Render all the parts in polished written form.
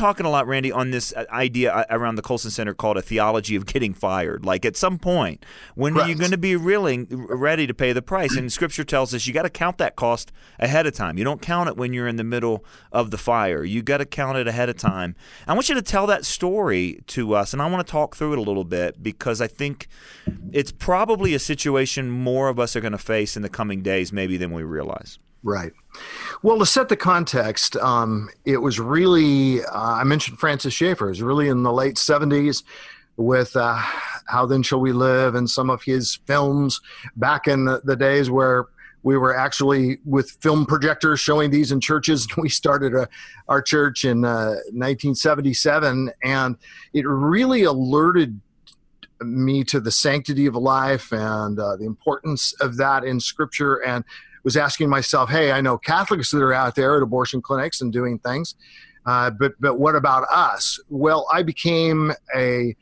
talking a lot, Randy, on this idea around the Colson Center called a theology of getting fired. Like at some point, when are you going to be really ready to pay the price? And Scripture tells us you got to count that cost ahead of time. You don't count it when you're in the middle of the fire. You got to count it ahead of time. I want you to tell that story to us, and I want to talk through it a little bit because I think it's probably a situation more of us are going to face in the coming days maybe than we realize. Right. Well, to set the context, it was really, I mentioned Francis Schaeffer, it was really in the late 70s with How Then Shall We Live and some of his films back in the days where we were actually with film projectors showing these in churches. We started our church in 1977, and it really alerted me to the sanctity of life and the importance of that in Scripture, and was asking myself, hey, I know Catholics that are out there at abortion clinics and doing things, but what about us? Well, I became a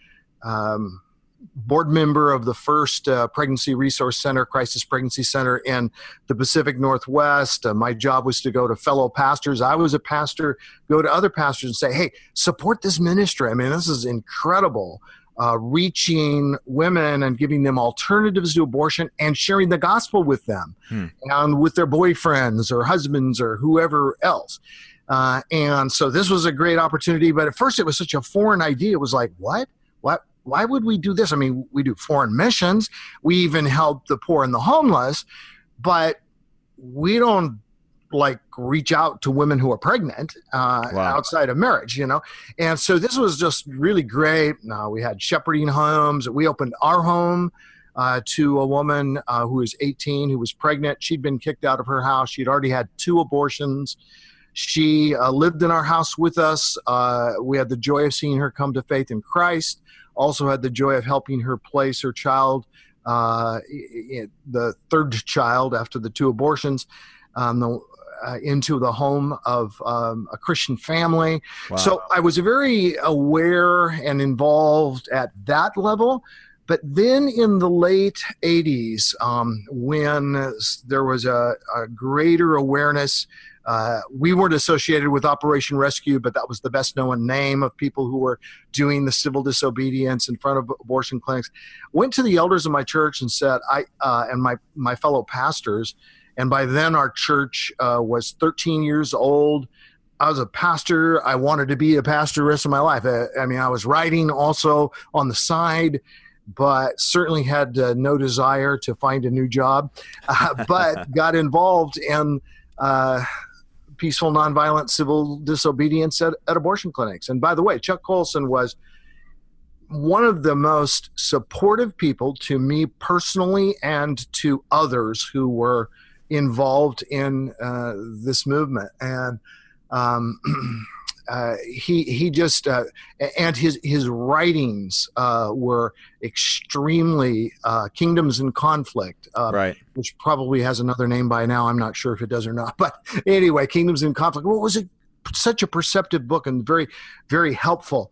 board member of the first Pregnancy Resource Center, Crisis Pregnancy Center in the Pacific Northwest. My job was to go to fellow pastors. I was a pastor, go to other pastors and say, hey, support this ministry. I mean, this is incredible. Reaching women and giving them alternatives to abortion and sharing the gospel with them and with their boyfriends or husbands or whoever else. And so this was a great opportunity, but at first it was such a foreign idea. It was like, what? Why would we do this? I mean, we do foreign missions. We even help the poor and the homeless, but we don't like reach out to women who are pregnant outside of marriage, you know? And so this was just really great. We had shepherding homes. We opened our home to a woman who was 18, who was pregnant. She'd been kicked out of her house. She'd already had 2 abortions. She lived in our house with us. We had the joy of seeing her come to faith in Christ. Also had the joy of helping her place her child, the 3rd child after the 2 abortions, into the home of a Christian family. Wow. So I was very aware and involved at that level. But then in the late 80s, when there was a greater awareness, we weren't associated with Operation Rescue, but that was the best known name of people who were doing the civil disobedience in front of abortion clinics. Went to the elders of my church and said, and my fellow pastors, and by then our church was 13 years old. I was a pastor. I wanted to be a pastor the rest of my life. I mean, I was writing also on the side, but certainly had no desire to find a new job, but got involved in peaceful, nonviolent civil disobedience at abortion clinics. And by the way, Chuck Colson was one of the most supportive people to me personally and to others who were involved in this movement. And he just and his writings were extremely Kingdoms in Conflict, right, which probably has another name by now. I'm not sure if it does or not, but anyway, Kingdoms in Conflict. Well, it was such a perceptive book and very, very helpful.